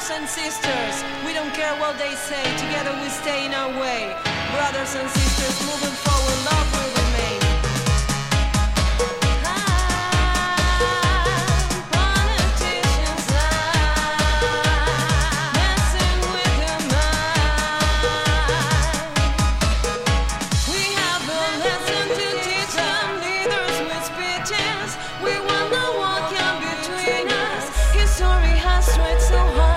brothers and sisters, we don't care what they say, together we stay in our way. Brothers and sisters, moving forward, love